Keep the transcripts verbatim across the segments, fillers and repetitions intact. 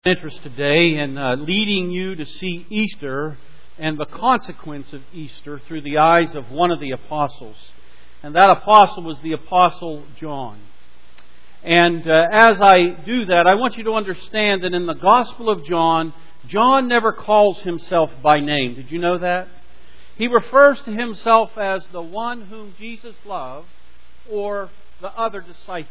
Interest today in uh, leading you to see Easter and the consequence of Easter through the eyes of one of the apostles. And that apostle was the Apostle John. And uh, as I do that, I want you to understand that in the Gospel of John, John never calls himself by name. Did you know that? He refers to himself as the one whom Jesus loved or the other disciple.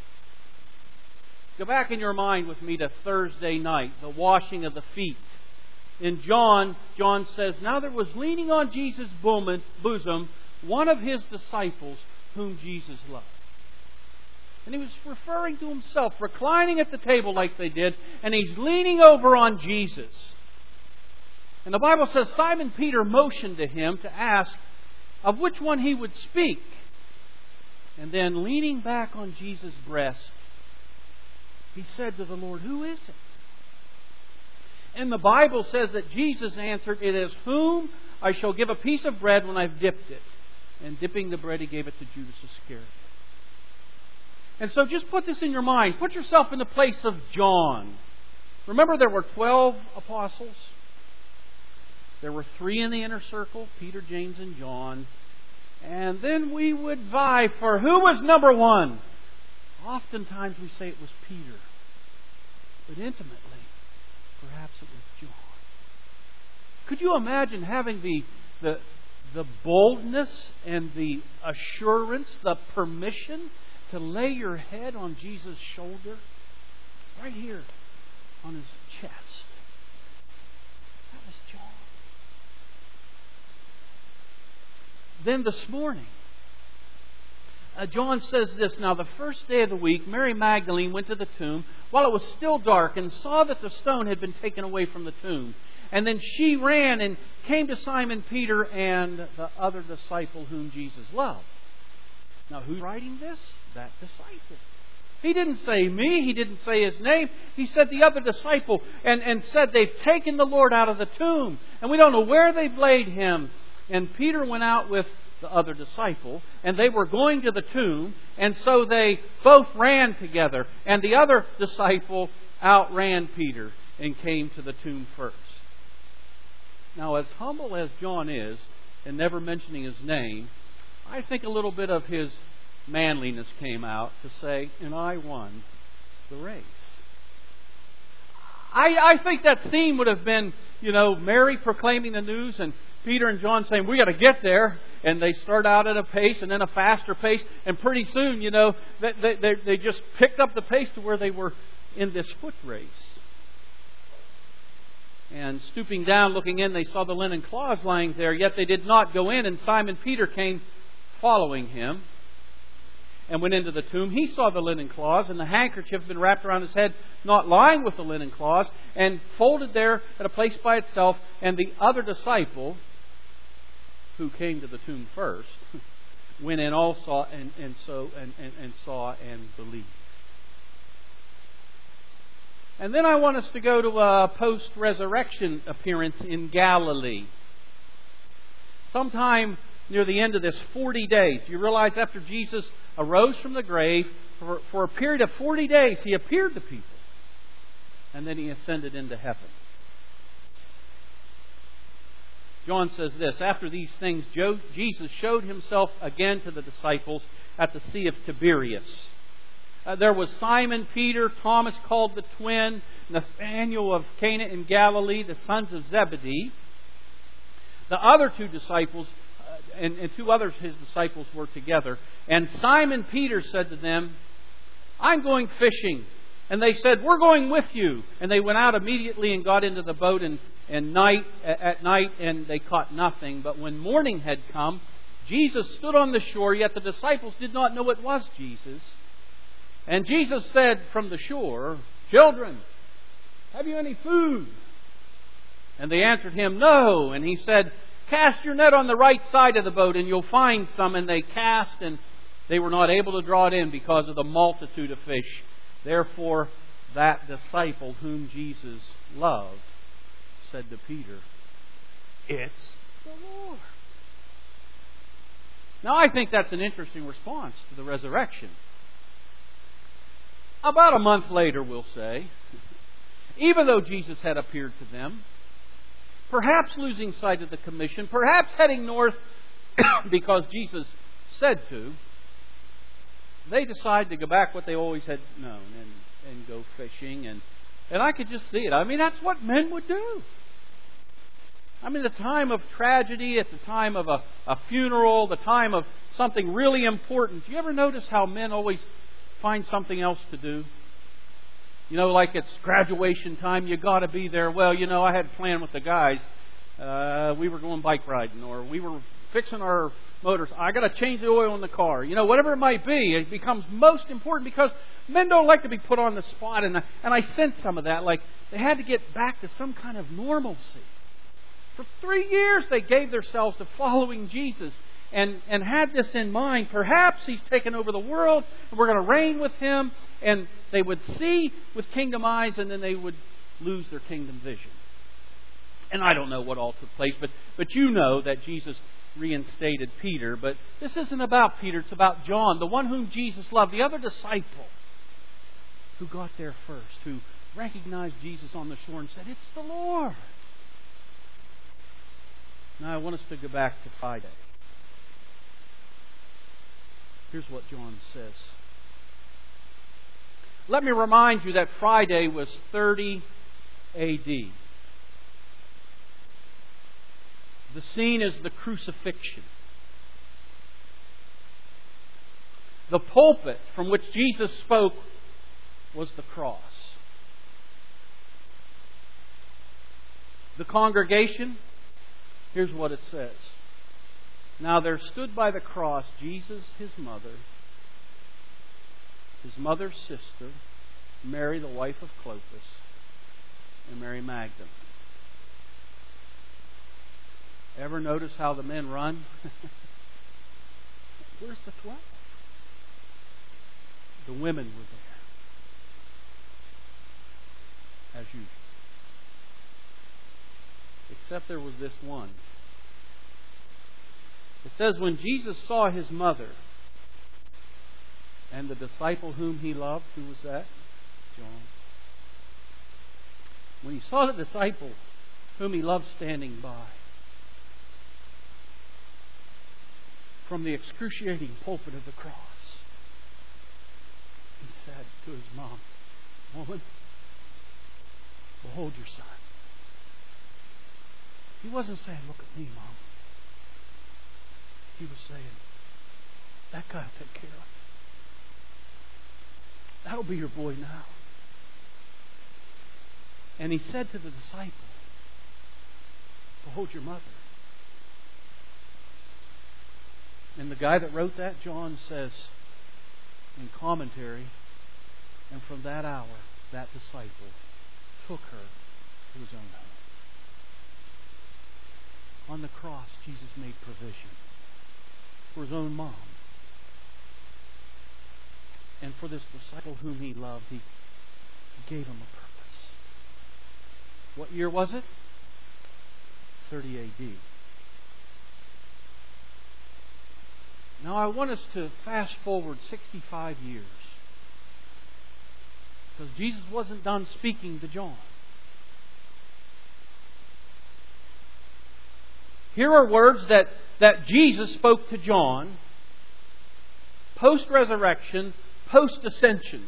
Go back in your mind with me to Thursday night, the washing of the feet. In John, John says, "Now there was leaning on Jesus' bosom one of his disciples whom Jesus loved." And he was referring to himself, reclining at the table like they did, and he's leaning over on Jesus. And the Bible says Simon Peter motioned to him to ask of which one he would speak. And then leaning back on Jesus' breast, he said to the Lord, "Who is it?" And the Bible says that Jesus answered, "It is whom I shall give a piece of bread when I've dipped it." And dipping the bread, he gave it to Judas Iscariot. And so just put this in your mind. Put yourself in the place of John. Remember, there were twelve apostles. There were three in the inner circle, Peter, James, and John. And then we would vie for who was number one. Oftentimes we say it was Peter. But intimately, perhaps it was John. Could you imagine having the, the, the boldness and the assurance, the permission to lay your head on Jesus' shoulder? Right here on his chest. That was John. Then this morning, Uh, John says this, "Now the first day of the week, Mary Magdalene went to the tomb while it was still dark and saw that the stone had been taken away from the tomb. And then she ran and came to Simon Peter and the other disciple whom Jesus loved." Now who's writing this? That disciple. He didn't say me. He didn't say his name. He said the other disciple and, and said they've taken the Lord out of the tomb. And we don't know where they've laid him. And Peter went out with the other disciple, and they were going to the tomb, and so they both ran together, and the other disciple outran Peter and came to the tomb first. Now, as humble as John is, and never mentioning his name, I think a little bit of his manliness came out to say, "And I won the race." I, I think that scene would have been, you know, Mary proclaiming the news and Peter and John saying, "We got to get there." And they start out at a pace and then a faster pace. And pretty soon, you know, they, they, they just picked up the pace to where they were in this foot race. And stooping down, looking in, they saw the linen cloths lying there. Yet they did not go in. And Simon Peter came following him and went into the tomb. He saw the linen cloths and the handkerchief had been wrapped around his head, not lying with the linen cloths, and folded there at a place by itself. And the other disciple, who came to the tomb first, went in also and, and so and, and, and saw and believed. And then I want us to go to a post-resurrection appearance in Galilee. Sometime near the end of this forty days. You realize after Jesus arose from the grave, for, for a period of forty days, He appeared to people. And then He ascended into heaven. John says this, "After these things, Jesus showed Himself again to the disciples at the Sea of Tiberias. Uh, there was Simon Peter, Thomas called the twin, Nathanael of Cana in Galilee, the sons of Zebedee. The other two disciples, uh, and, and two others his disciples were together. And Simon Peter said to them, 'I'm going fishing.' And they said, 'We're going with you.' And they went out immediately and got into the boat and, and night at night, and they caught nothing. But when morning had come, Jesus stood on the shore, yet the disciples did not know it was Jesus. And Jesus said from the shore, 'Children, have you any food?' And they answered Him, 'No.' And He said, 'Cast your net on the right side of the boat, and you'll find some.' And they cast, and they were not able to draw it in because of the multitude of fish. Therefore, that disciple whom Jesus loved said to Peter, 'It's the Lord.'" Now, I think that's an interesting response to the resurrection. About a month later, we'll say, even though Jesus had appeared to them. Perhaps losing sight of the commission, perhaps heading north because Jesus said to, they decide to go back what they always had known and, and go fishing. And, and I could just see it. I mean, that's what men would do. I mean, the time of tragedy, at the time of a, a funeral, the time of something really important. Do you ever notice how men always find something else to do? You know, like it's graduation time, you got to be there. Well, you know, I had planned with the guys. Uh, we were going bike riding, or we were fixing our motors. I got to change the oil in the car. You know, whatever it might be, it becomes most important because men don't like to be put on the spot. And I, and I sense some of that. Like they had to get back to some kind of normalcy. For three years, they gave themselves to following Jesus. And, and had this in mind. Perhaps He's taken over the world and we're going to reign with Him. And they would see with kingdom eyes and then they would lose their kingdom vision. And I don't know what all took place, but, but you know that Jesus reinstated Peter. But this isn't about Peter, it's about John, the one whom Jesus loved, the other disciple who got there first, who recognized Jesus on the shore and said, "It's the Lord." Now I want us to go back to Friday. Here's what John says. Let me remind you that Friday was thirty A D. The scene is the crucifixion. The pulpit from which Jesus spoke was the cross. The congregation, here's what it says. Now there stood by the cross Jesus, His mother, His mother's sister, Mary, the wife of Clopas, and Mary Magdalene. Ever notice how the men run? Where's the twelve? The women were there, as usual. Except there was this one. It says, when Jesus saw His mother and the disciple whom He loved, who was that? John. When He saw the disciple whom He loved standing by, from the excruciating pulpit of the cross, He said to His mom, "Woman, behold your son." He wasn't saying, "Look at me, Mom." He was saying, "That guy will take care of it. That'll be your boy now." And He said to the disciple, "Behold your mother." And the guy that wrote that, John, says in commentary, and from that hour, that disciple took her to his own home. On the cross, Jesus made provision for His own mom. And for this disciple whom He loved, He, he gave him a purpose. What year was it? thirty A D. Now I want us to fast forward sixty-five years. Because Jesus wasn't done speaking to John. Here are words that, that Jesus spoke to John post-resurrection, post-ascension.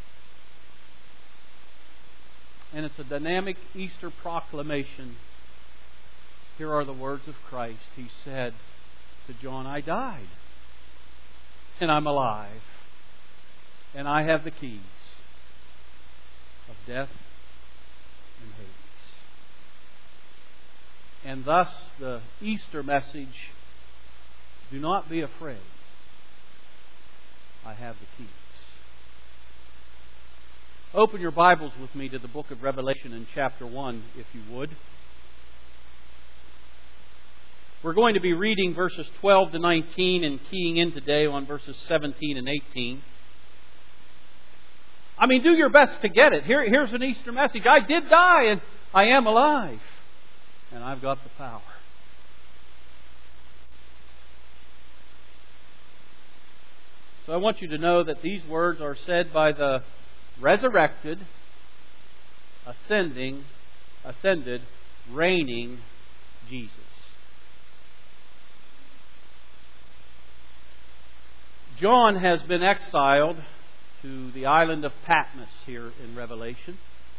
And it's a dynamic Easter proclamation. Here are the words of Christ. He said to John, "I died, and I'm alive, and I have the keys of death and Hades." And thus the Easter message, do not be afraid. I have the keys. Open your Bibles with me to the book of Revelation in chapter one, if you would. We're going to be reading verses twelve to nineteen and keying in today on verses seventeen and eighteen. I mean, do your best to get it. Here, here's an Easter message. I did die and I am alive. And I've got the power. So I want you to know that these words are said by the resurrected, ascending, ascended, reigning Jesus. John has been exiled to the island of Patmos here in Revelation.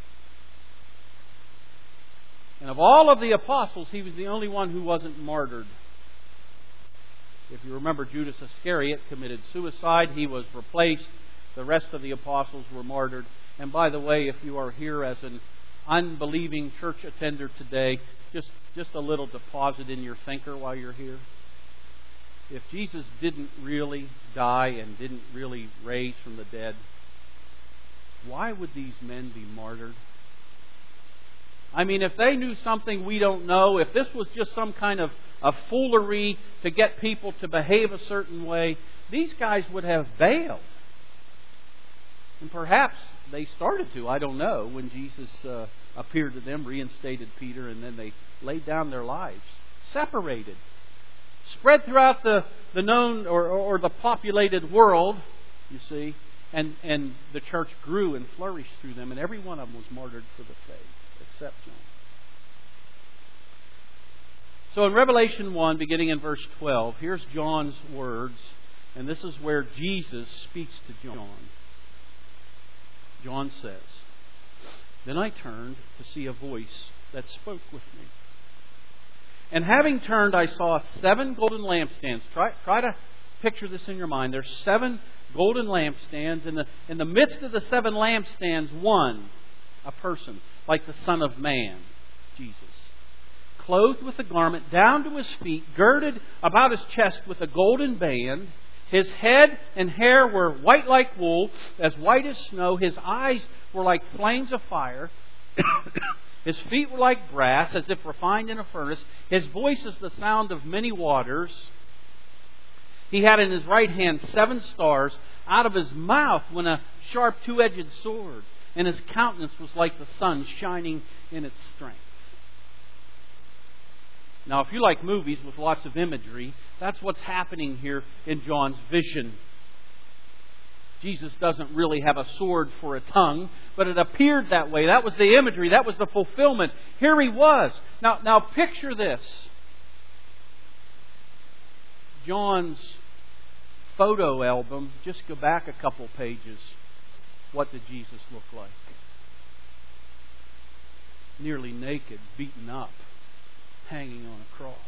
And of all of the apostles, he was the only one who wasn't martyred. If you remember, Judas Iscariot committed suicide. He was replaced. The rest of the apostles were martyred. And by the way, if you are here as an unbelieving church attender today, just, just a little deposit in your thinker while you're here. If Jesus didn't really die and didn't really raise from the dead, why would these men be martyred? I mean, if they knew something we don't know, if this was just some kind of a foolery to get people to behave a certain way, these guys would have bailed. And perhaps they started to, I don't know, when Jesus uh, appeared to them, reinstated Peter, and then they laid down their lives. Separated. Spread throughout the, the known or, or the populated world, you see, and, and the church grew and flourished through them, and every one of them was martyred for the faith, except John. So in Revelation one, beginning in verse twelve, here's John's words, and this is where Jesus speaks to John. John says, "Then I turned to see a voice that spoke with me. And having turned, I saw seven golden lampstands." Try, try to picture this in your mind. There's seven golden lampstands. In the, in the midst of the seven lampstands, one, a person, like the Son of Man, Jesus, clothed with a garment down to his feet, girded about his chest with a golden band. His head and hair were white like wool, as white as snow. His eyes were like flames of fire. His feet were like brass, as if refined in a furnace. His voice is the sound of many waters. He had in his right hand seven stars. Out of his mouth went a sharp two-edged sword, and his countenance was like the sun shining in its strength. Now, if you like movies with lots of imagery, that's what's happening here in John's vision. Jesus doesn't really have a sword for a tongue, but it appeared that way. That was the imagery. That was the fulfillment. Here he was. Now, now picture this. John's photo album. Just go back a couple pages. What did Jesus look like? Nearly naked, beaten up, hanging on a cross.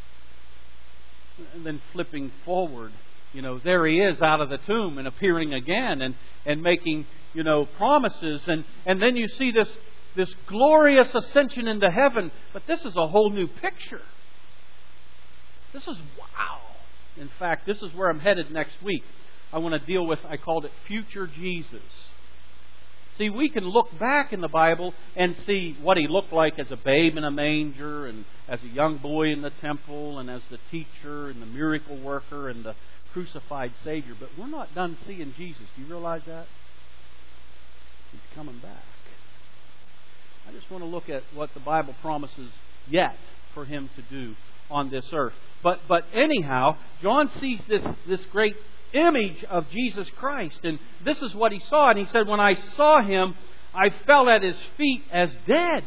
And then flipping forward, you know, there he is out of the tomb and appearing again and, and making, you know, promises. And, and then you see this, this glorious ascension into heaven. But this is a whole new picture. This is wow. In fact, this is where I'm headed next week. I want to deal with, I called it Future Jesus. See, we can look back in the Bible and see what he looked like as a babe in a manger and as a young boy in the temple and as the teacher and the miracle worker and the crucified Savior. But we're not done seeing Jesus. Do you realize that? He's coming back. I just want to look at what the Bible promises yet for him to do on this earth. But but anyhow, John sees this, this great image of Jesus Christ. And this is what he saw. And he said, when I saw him, I fell at his feet as dead.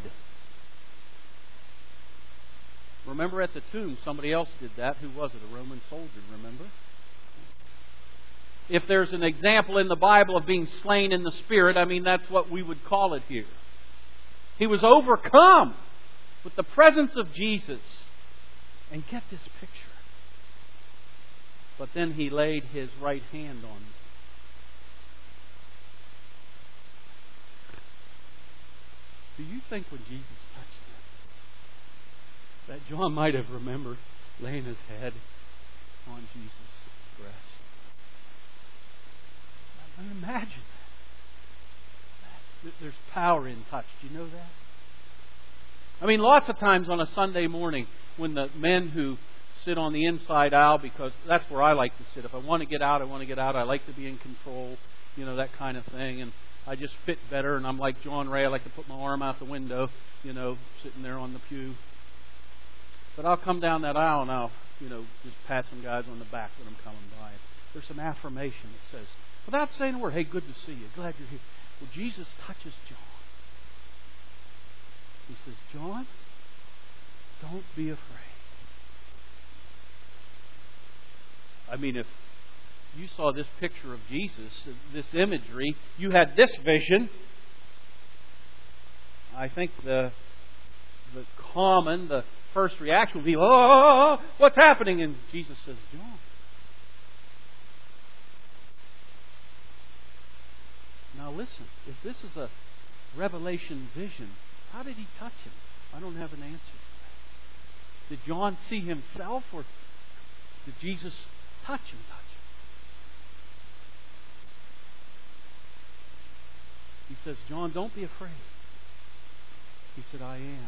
Remember at the tomb, somebody else did that. Who was it? A Roman soldier, remember? If there's an example in the Bible of being slain in the Spirit, I mean, that's what we would call it here. He was overcome with the presence of Jesus. And get this picture. But then he laid his right hand on me. Do you think when Jesus touched him, that John might have remembered laying his head on Jesus' breast? I mean, imagine that. There's power in touch. Do you know that? I mean, lots of times on a Sunday morning, when the men who sit on the inside aisle, because that's where I like to sit. If I want to get out, I want to get out. I like to be in control, you know, that kind of thing. And I just fit better. And I'm like John Ray. I like to put my arm out the window, you know, sitting there on the pew. But I'll come down that aisle and I'll, you know, just pat some guys on the back when I'm coming by. There's some affirmation that says, without saying a word, hey, good to see you. Glad you're here. Well, Jesus touches John. He says, John, don't be afraid. I mean, if you saw this picture of Jesus, this imagery, you had this vision, I think the the common, the first reaction would be, oh, what's happening? And Jesus says, John. Now listen, if this is a revelation vision, how did he touch him? I don't have an answer for that. Did John see himself, or did Jesus touch him? Touch him? He says, John, don't be afraid. He said, I am.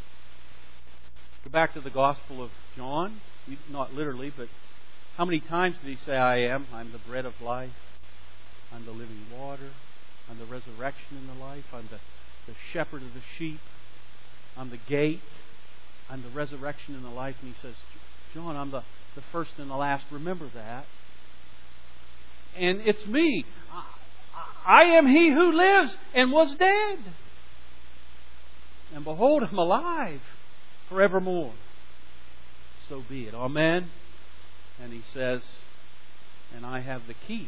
Go back to the Gospel of John. Not literally, but how many times did he say, I am? I'm the bread of life. I'm the living water. I'm the resurrection and the life. I'm the, the shepherd of the sheep. I'm the gate. I'm the resurrection and the life. And he says, John, I'm the, the first and the last. Remember that. And it's me. I, I am he who lives and was dead. And behold, I'm alive forevermore. So be it. Amen. And he says, and I have the keys.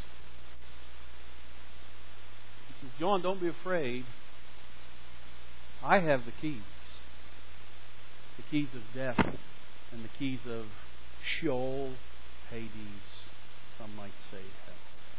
He says, John, don't be afraid. I have the keys. The keys of death and the keys of Sheol, Hades, some might say hell.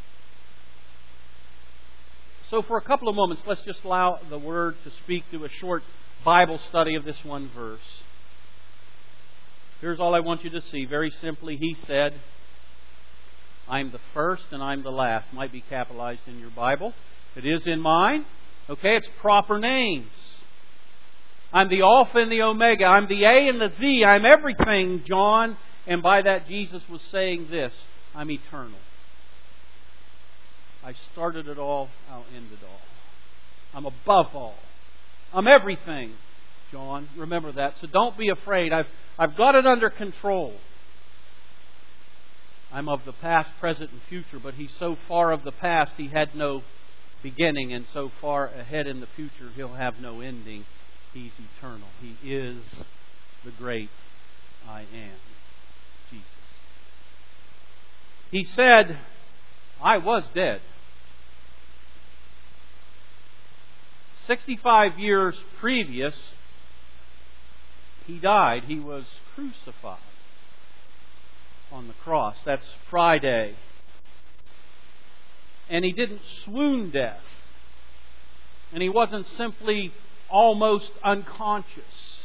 So for a couple of moments, let's just allow the Word to speak through a short Bible study of this one verse. Here's all I want you to see. Very simply, He said, I'm the first and I'm the last. Might be capitalized in your Bible. It is in mine. Okay, it's proper names. I'm the Alpha and the Omega. I'm the A and the Z. I'm everything, John. And by that, Jesus was saying this: I'm eternal. I started it all, I'll end it all. I'm above all. I'm everything, John. Remember that. So don't be afraid. I've, I've got it under control. I'm of the past, present, and future, but He's so far of the past, He had no beginning, and so far ahead in the future, He'll have no ending. He's eternal. He is the great I am, Jesus. He said, I was dead. sixty-five years previous, He died. He was crucified on the cross. That's Friday. And He didn't swoon death. And He wasn't simply almost unconscious.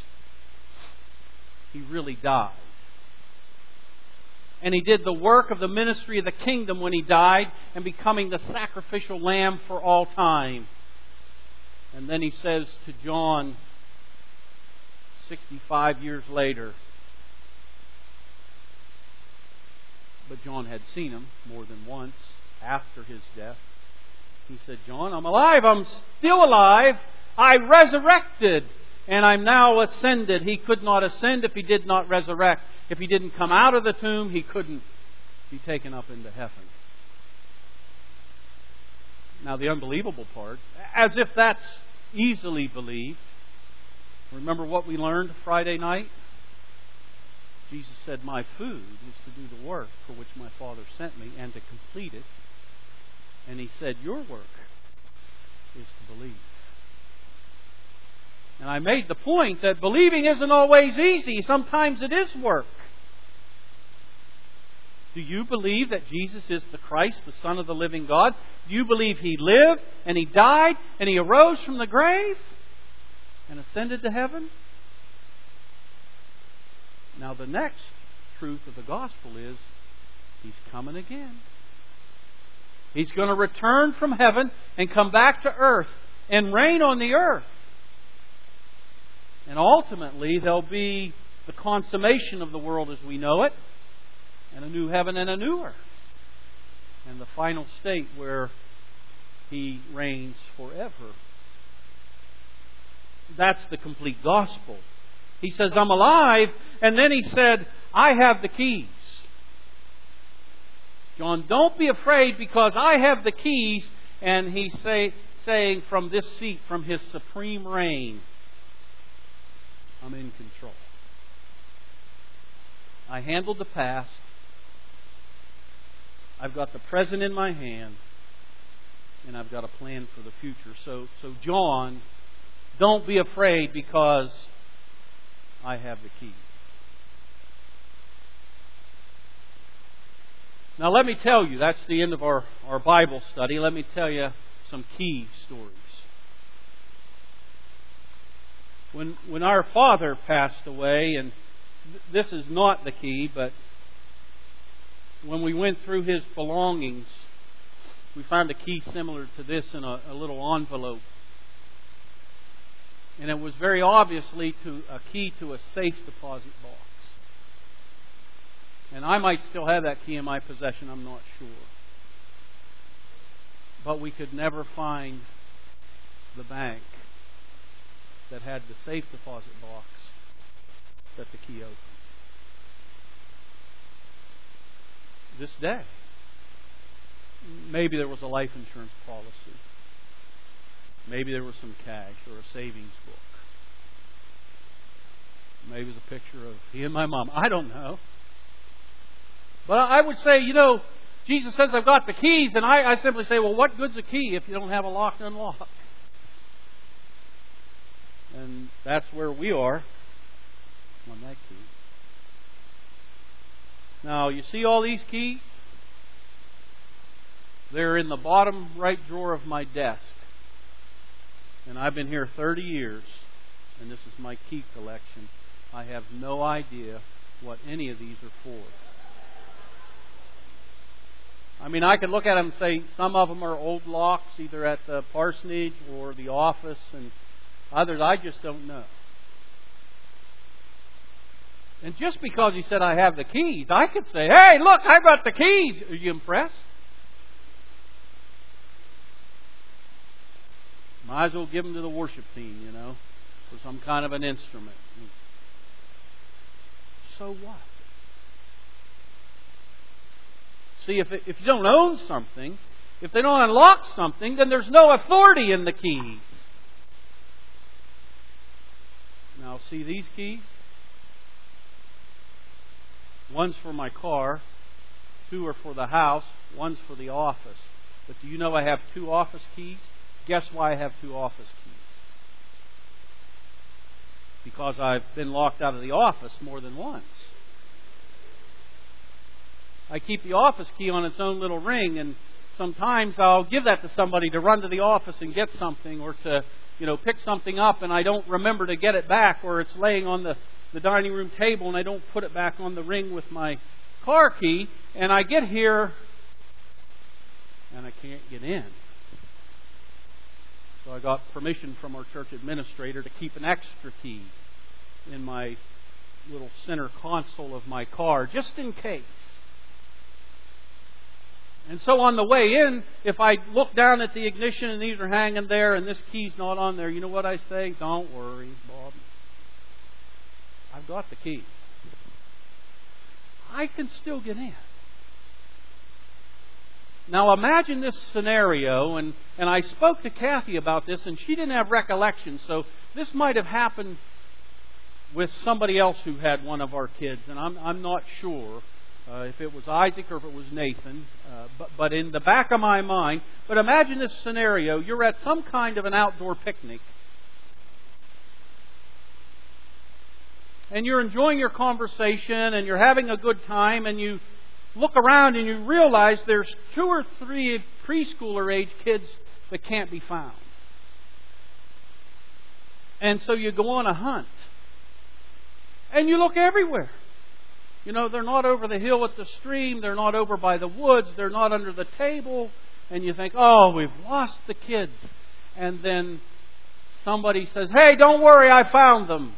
He really died. And He did the work of the ministry of the kingdom when He died, and becoming the sacrificial lamb for all time. And then He says to John, sixty-five years later, but John had seen Him more than once after His death. He said, John, I'm alive. I'm still alive. I resurrected. And I'm now ascended. He could not ascend if He did not resurrect. If He didn't come out of the tomb, He couldn't be taken up into heaven. Now the unbelievable part, as if that's easily believed. Remember what we learned Friday night? Jesus said, my food is to do the work for which my Father sent me and to complete it. And He said, your work is to believe. And I made the point that believing isn't always easy. Sometimes it is work. Do you believe that Jesus is the Christ, the Son of the living God? Do you believe He lived and He died and He arose from the grave and ascended to heaven? Now the next truth of the gospel is He's coming again. He's going to return from heaven and come back to earth and reign on the earth. And ultimately there'll be the consummation of the world as we know it, and a new heaven and a new earth, and the final state where He reigns forever. That's the complete gospel. He says, I'm alive, and then He said, I have the keys. John, don't be afraid, because I have the keys. And He's say, saying from this seat, from His supreme reign, I'm in control. I handled the past. I've got the present in my hand. And I've got a plan for the future. So, so John, don't be afraid because I have the keys. Now let me tell you, that's the end of our, our Bible study. Let me tell you some key stories. When when our father passed away, and th- this is not the key, but when we went through his belongings, we found a key similar to this in a, a little envelope. And it was very obviously to a key to a safe deposit box. And I might still have that key in my possession, I'm not sure. But we could never find the bank that had the safe deposit box that the key opened. This day. Maybe there was a life insurance policy. Maybe there was some cash or a savings book. Maybe it was a picture of he and my mom. I don't know. But I would say, you know, Jesus says I've got the keys, and I, I simply say, well, what good's a key if you don't have a lock to unlock? And that's where we are on that key. Now, you see all these keys? They're in the bottom right drawer of my desk. And I've been here thirty years, and this is my key collection. I have no idea what any of these are for. I mean, I could look at them and say some of them are old locks, either at the parsonage or the office, and others I just don't know. And just because he said I have the keys, I could say, hey, look, I've got the keys. Are you impressed? Might as well give them to the worship team, you know, for some kind of an instrument. So what? See, if it, if you don't own something, if they don't unlock something, then there's no authority in the keys. Now, see these keys? One's for my car, two are for the house, one's for the office. But do you know I have two office keys? Guess why I have two office keys? Because I've been locked out of the office more than once. I keep the office key on its own little ring, and sometimes I'll give that to somebody to run to the office and get something, or to, you know, pick something up, and I don't remember to get it back, or it's laying on the, the dining room table and I don't put it back on the ring with my car key, and I get here and I can't get in. So I got permission from our church administrator to keep an extra key in my little center console of my car, just in case. And so on the way in, if I look down at the ignition and these are hanging there and this key's not on there, you know what I say? Don't worry, Bob. I've got the key. I can still get in. Now imagine this scenario, and, and I spoke to Kathy about this, and she didn't have recollection, so this might have happened with somebody else who had one of our kids, and I'm, I'm not sure uh, if it was Isaac or if it was Nathan, uh, but, but in the back of my mind, but imagine this scenario, you're at some kind of an outdoor picnic, and you're enjoying your conversation, and you're having a good time, and you look around and you realize there's two or three preschooler age kids that can't be found. And so you go on a hunt. And you look everywhere. You know, they're not over the hill at the stream. They're not over by the woods. They're not under the table. And you think, oh, we've lost the kids. And then somebody says, hey, don't worry, I found them.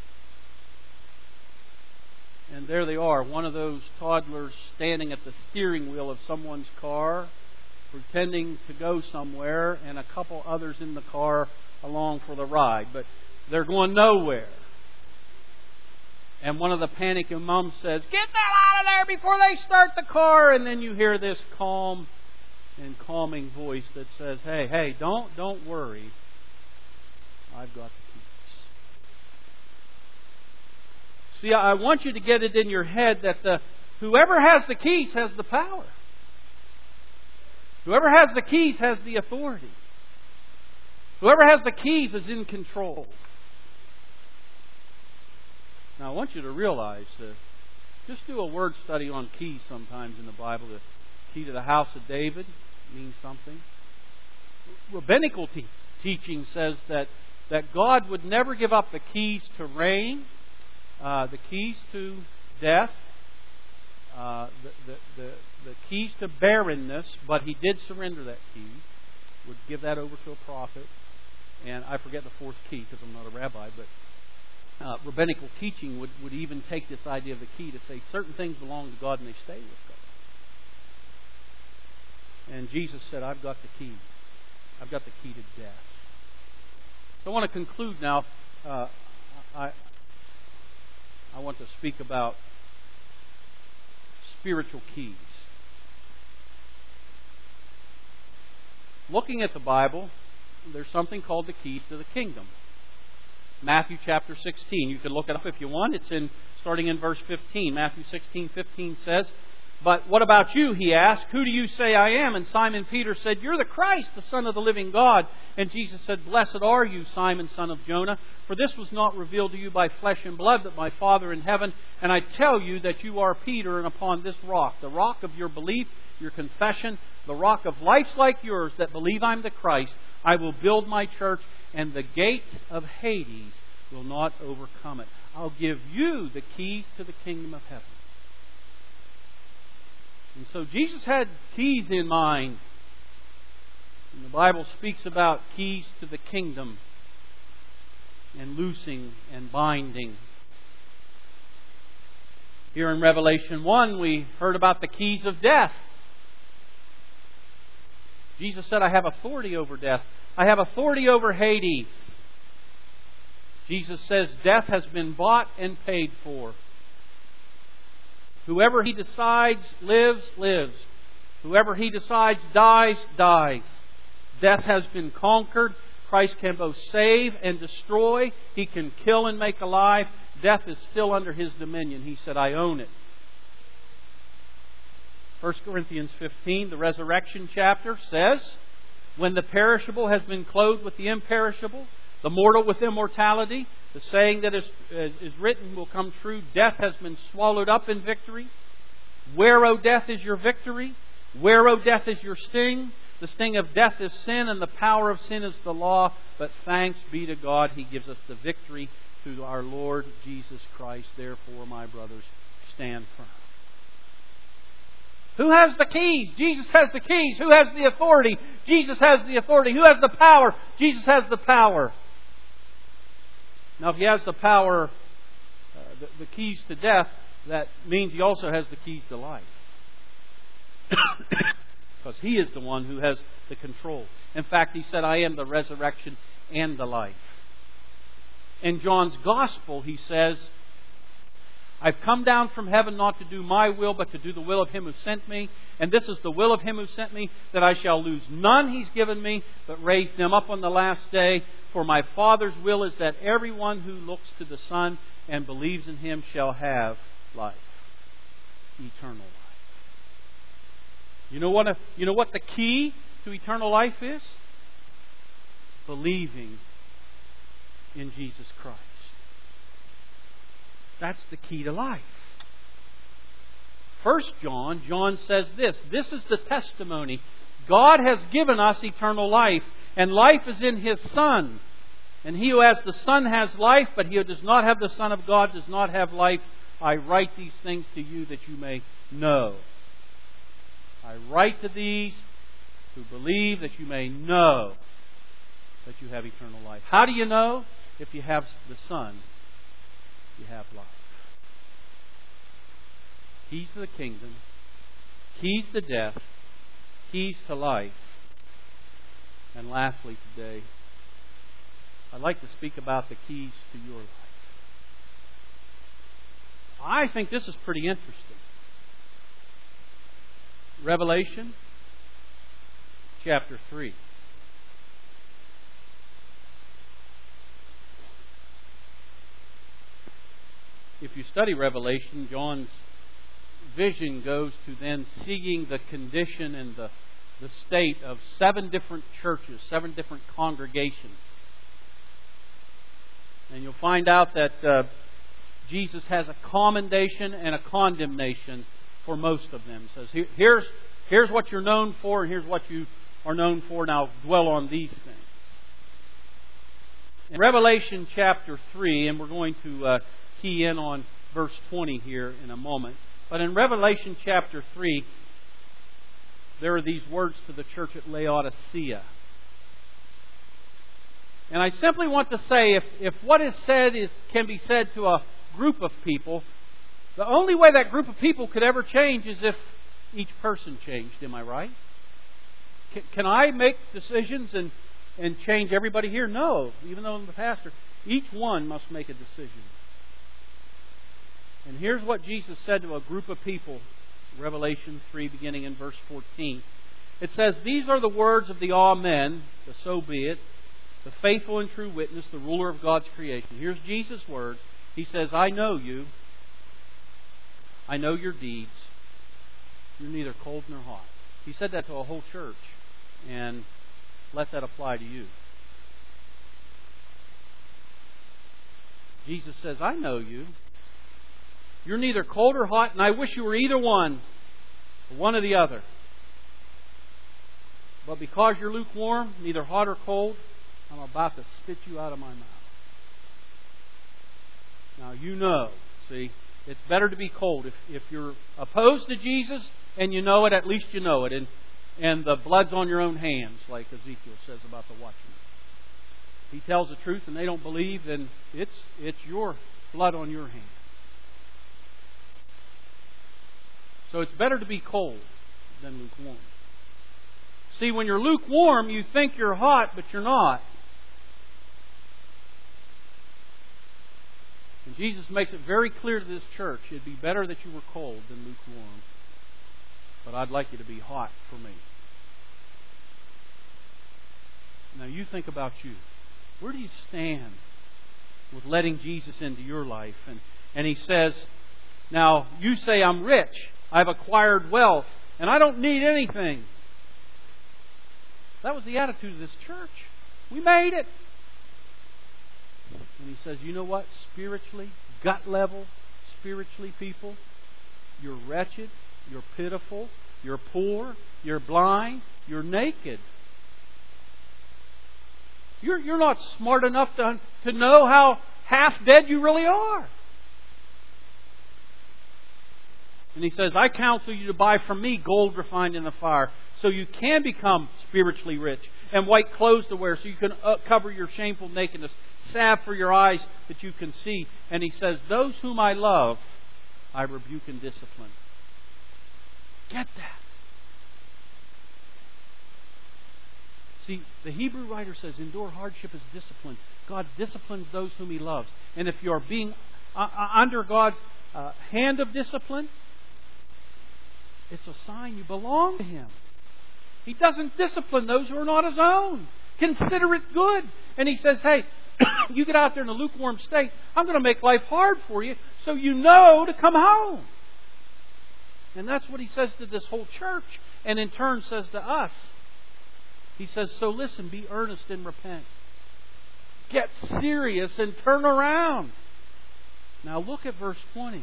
And there they are, one of those toddlers standing at the steering wheel of someone's car, pretending to go somewhere, and a couple others in the car along for the ride. But they're going nowhere. And one of the panicking moms says, get them out of there before they start the car. And then you hear this calm and calming voice that says, hey, hey, don't, don't worry. I've got the keys. See, I want you to get it in your head that the whoever has the keys has the power. Whoever has the keys has the authority. Whoever has the keys is in control. Now, I want you to realize that just do a word study on keys sometimes in the Bible. The key to the house of David means something. Rabbinical te- teaching says that, that God would never give up the keys to reign, uh, the keys to death, uh, the, the, the, the keys to barrenness, but He did surrender that key, would give that over to a prophet. And I forget the fourth key because I'm not a rabbi, but uh, rabbinical teaching would, would even take this idea of the key to say certain things belong to God and they stay with God. And Jesus said, I've got the key. I've got the key to death. So I want to conclude now. Uh, I, I want to speak about spiritual keys. Looking at the Bible, there's something called the keys to the kingdom. Matthew chapter sixteen. You can look it up if you want. It's in starting in verse fifteen. Matthew sixteen fifteen says, "But what about you?" He asked. "Who do you say I am?" And Simon Peter said, "You're the Christ, the Son of the living God." And Jesus said, "Blessed are you, Simon, son of Jonah, for this was not revealed to you by flesh and blood, but my Father in heaven. And I tell you that you are Peter, and upon this rock, the rock of your belief, your confession, the rock of lives like yours that believe I'm the Christ, I will build my church, and the gates of Hades will not overcome it." I'll give you the keys to the kingdom of heaven. And so Jesus had keys in mind. And the Bible speaks about keys to the kingdom and loosing and binding. Here in Revelation one, we heard about the keys of death. Jesus said, I have authority over death. I have authority over Hades. Jesus says death has been bought and paid for. Whoever He decides lives, lives. Whoever He decides dies, dies. Death has been conquered. Christ can both save and destroy. He can kill and make alive. Death is still under His dominion. He said, I own it. First Corinthians fifteen, the resurrection chapter, says, when the perishable has been clothed with the imperishable, the mortal with immortality, the saying that is, is written will come true. Death has been swallowed up in victory. Where, O death, is your victory? Where, O death, is your sting? The sting of death is sin, and the power of sin is the law. But thanks be to God, He gives us the victory through our Lord Jesus Christ. Therefore, my brothers, stand firm. Who has the keys? Jesus has the keys. Who has the authority? Jesus has the authority. Who has the power? Jesus has the power. Now, if He has the power, uh, the, the keys to death, that means He also has the keys to life. Because He is the one who has the control. In fact, He said, I am the resurrection and the life. In John's Gospel, He says, I've come down from heaven not to do my will, but to do the will of Him who sent me. And this is the will of Him who sent me, that I shall lose none He's given me, but raise them up on the last day. For my Father's will is that everyone who looks to the Son and believes in Him shall have life, eternal life. You know what? A, you know what the key to eternal life is? Believing in Jesus Christ. That's the key to life. First John, John says this. This is the testimony. God has given us eternal life, and life is in His Son. And he who has the Son has life, but he who does not have the Son of God does not have life. I write these things to you that you may know. I write to these who believe that you may know that you have eternal life. How do you know? If you have the Son, you have life. Keys to the kingdom, keys to death, keys to life. And lastly today, I'd like to speak about the keys to your life. I think this is pretty interesting. Revelation chapter three. if you study Revelation, John's vision goes to then seeing the condition and the, the state of seven different churches, seven different congregations. And you'll find out that uh, Jesus has a commendation and a condemnation for most of them. He says, Here, here's, here's what you're known for, and here's what you are known for. Now dwell on these things. In Revelation chapter three, and we're going to uh, key in on verse twenty here in a moment. But in Revelation chapter three, there are these words to the church at Laodicea. And I simply want to say, if, if what is said is can be said to a group of people, the only way that group of people could ever change is if each person changed. Am I right? Can, can I make decisions and, and change everybody here? No. Even though I'm the pastor, each one must make a decision. And here's what Jesus said to a group of people, Revelation three, beginning in verse fourteen. It says, "These are the words of the Amen, the so be it, the faithful and true witness, the ruler of God's creation." Here's Jesus' words. He says, "I know you. I know your deeds. You're neither cold nor hot." He said that to a whole church. And let that apply to you. Jesus says, "I know you. You're neither cold or hot, and I wish you were either one, or one or the other. But because you're lukewarm, neither hot or cold, I'm about to spit you out of my mouth." Now you know, see, it's better to be cold. If, if you're opposed to Jesus and you know it, at least you know it. And, and the blood's on your own hands, like Ezekiel says about the watchman. He tells the truth and they don't believe, then it's, it's your blood on your hands. So it's better to be cold than lukewarm. See, when you're lukewarm, you think you're hot, but you're not. And Jesus makes it very clear to this church, it'd be better that you were cold than lukewarm. But I'd like you to be hot for me. Now you think about you. Where do you stand with letting Jesus into your life? And, and He says, now you say, "I'm rich. I've acquired wealth, and I don't need anything." That was the attitude of this church. We made it. And He says, you know what? Spiritually, gut level, spiritually, people, you're wretched, you're pitiful, you're poor, you're blind, you're naked. You're, you're not smart enough to, to know how half dead you really are. And He says, "I counsel you to buy from me gold refined in the fire, so you can become spiritually rich, and white clothes to wear, so you can uh, cover your shameful nakedness, salve for your eyes that you can see." And He says, "Those whom I love, I rebuke and discipline." Get that. See, the Hebrew writer says, endure hardship as discipline. God disciplines those whom He loves. And if you are being uh, under God's uh, hand of discipline, it's a sign you belong to Him. He doesn't discipline those who are not His own. Consider it good. And He says, hey, you get out there in a lukewarm state, I'm going to make life hard for you so you know to come home. And that's what He says to this whole church. And in turn says to us. He says, so listen, be earnest and repent. Get serious and turn around. Now look at verse twenty.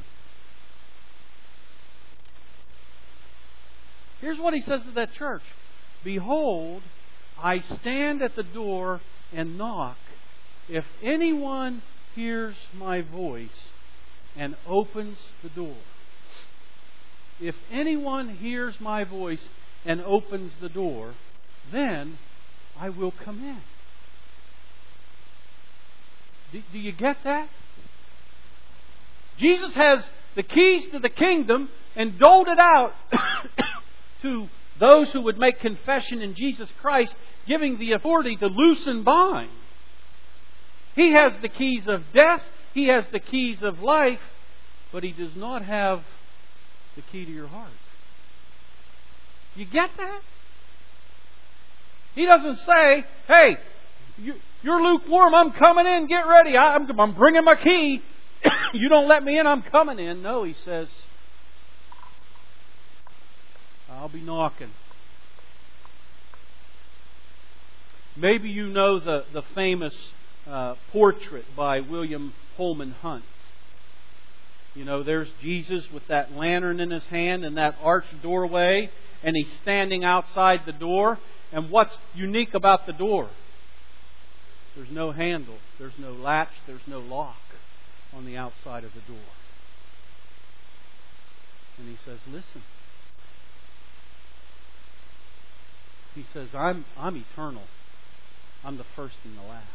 Here's what He says to that church. "Behold, I stand at the door and knock. If anyone hears my voice and opens the door." If anyone hears my voice and opens the door, then I will come in. Do, do you get that? Jesus has the keys to the kingdom and doled it out to those who would make confession in Jesus Christ, giving the authority to loose and bind. He has the keys of death. He has the keys of life. But He does not have the key to your heart. You get that? He doesn't say, hey, you, you're lukewarm, I'm coming in, get ready. I'm, I'm bringing my key. You don't let me in, I'm coming in. No, He says, I'll be knocking. Maybe you know the, the famous uh, portrait by William Holman Hunt. You know, there's Jesus with that lantern in His hand and that arched doorway, and He's standing outside the door. And what's unique about the door? There's no handle, there's no latch, there's no lock on the outside of the door. And He says, listen. He says, I'm, I'm eternal. I'm the first and the last.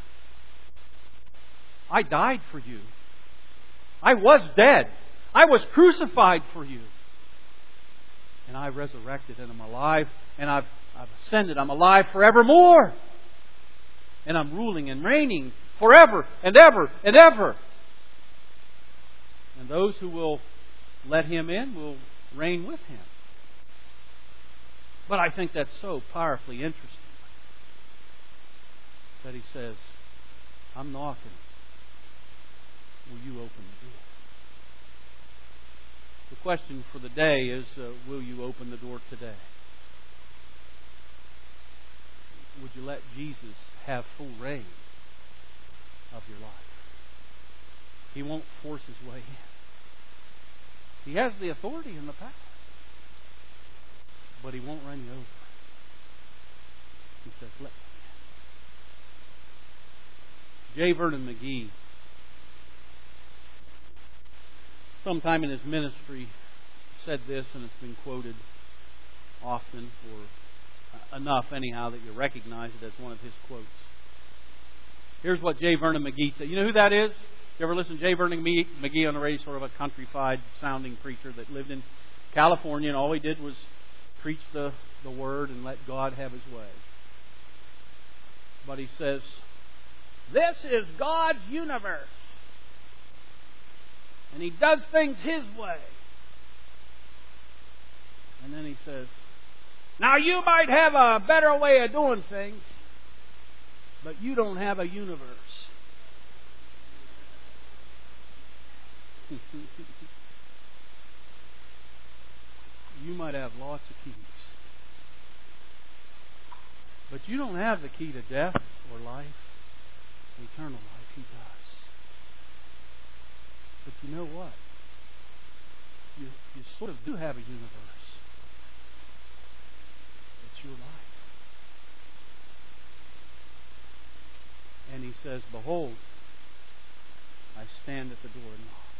I died for you. I was dead. I was crucified for you. And I resurrected and I'm alive. And I've, I've ascended. I'm alive forevermore. And I'm ruling and reigning forever and ever and ever. And those who will let Him in will reign with Him. But I think that's so powerfully interesting that He says, I'm knocking. Will you open the door? The question for the day is, uh, will you open the door today? Would you let Jesus have full reign of your life? He won't force His way in. He has the authority and the power. But He won't run you over. He says, let me in. J. Vernon McGee, sometime in his ministry, said this, and it's been quoted often, or enough anyhow, that you recognize it as one of his quotes. Here's what J. Vernon McGee said. You know who that is? You ever listen to J. Vernon McGee on the radio? Sort of a countrified sounding preacher that lived in California, and all he did was preach the, the Word and let God have His way. But he says, this is God's universe. And He does things His way. And then he says, now you might have a better way of doing things, but you don't have a universe. You might have lots of keys, but you don't have the key to death or life, eternal life. He does. But you know what? You, you sort of do have a universe. It's your life. And He says, behold, I stand at the door and knock.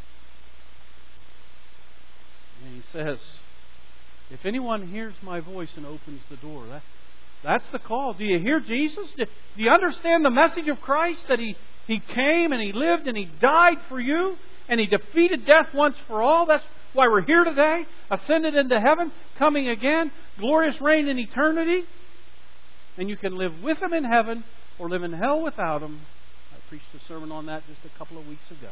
And He says, if anyone hears my voice and opens the door, that, that's the call. Do you hear Jesus? Do, do you understand the message of Christ? That He, He came and He lived and He died for you and He defeated death once for all. That's why we're here today, ascended into heaven, coming again, glorious reign in eternity. And you can live with Him in heaven or live in hell without Him. I preached a sermon on that just a couple of weeks ago.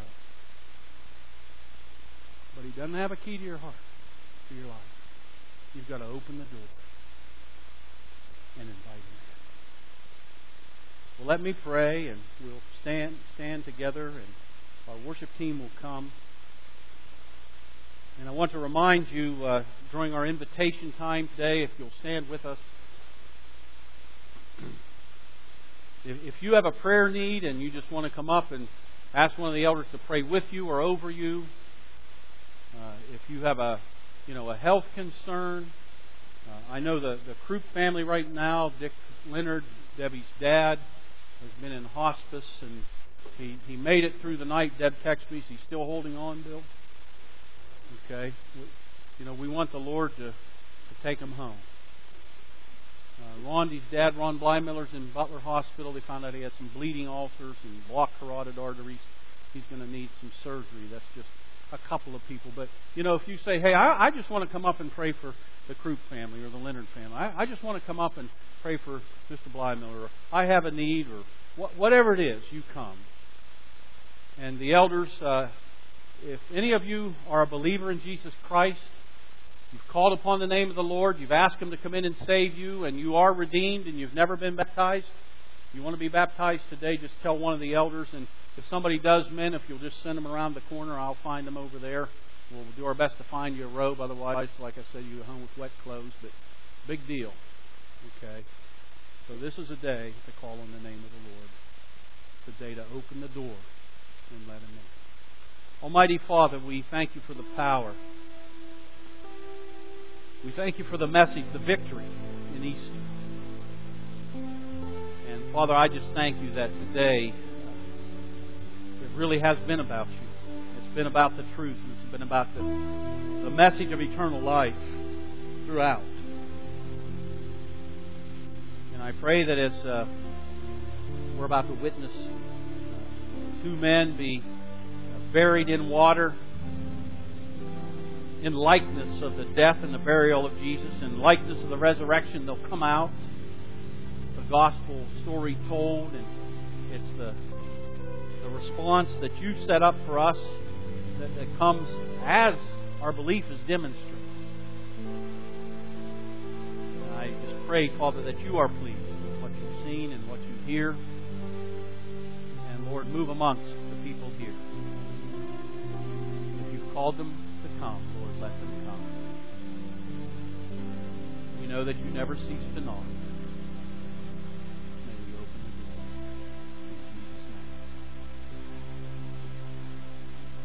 But He doesn't have a key to your heart, to your life. You've got to open the door and invite Him in. Well, let me pray, and we'll stand stand together, and our worship team will come. And I want to remind you uh, during our invitation time today, if you'll stand with us, if, if you have a prayer need and you just want to come up and ask one of the elders to pray with you or over you, uh, if you have a you know a health concern, uh, I know the the Croup family right now, Dick Leonard, Debbie's dad, has been in hospice, and he he made it through the night. Deb texted me, he's still holding on, Bill. Okay, we, you know we want the Lord to, to take him home. Uh, Rondy's dad, Ron Blymiller's in Butler Hospital. They found out he had some bleeding ulcers and blocked carotid arteries. He's going to need some surgery. That's just a couple of people. But, you know, if you say, hey, I, I just want to come up and pray for the Croup family or the Leonard family. I, I just want to come up and pray for Mister Blymiller. Or I have a need, or wh- whatever it is, you come. And the elders, uh, if any of you are a believer in Jesus Christ, you've called upon the name of the Lord, you've asked Him to come in and save you, and you are redeemed and you've never been baptized, you want to be baptized today, just tell one of the elders, and If somebody does men, if you'll just send them around the corner, I'll find them over there. We'll do our best to find you a robe. Otherwise, like I said, you're home with wet clothes. But big deal. Okay? So this is a day to call on the name of the Lord. It's a day to open the door and let Him in. Almighty Father, we thank You for the power. We thank You for the message, the victory in Easter. And Father, I just thank You that today it really has been about You. It's been about the truth. It's been about the, the message of eternal life throughout. And I pray that as uh, we're about to witness uh, two men be uh, buried in water in likeness of the death and the burial of Jesus, in likeness of the resurrection, they'll come out. The gospel story told, and it's the the response that You set up for us that, that comes as our belief is demonstrated. And I just pray, Father, that You are pleased with what You've seen and what You hear. And Lord, move amongst the people here. If You've called them to come, Lord, let them come. We know that You never cease to knock.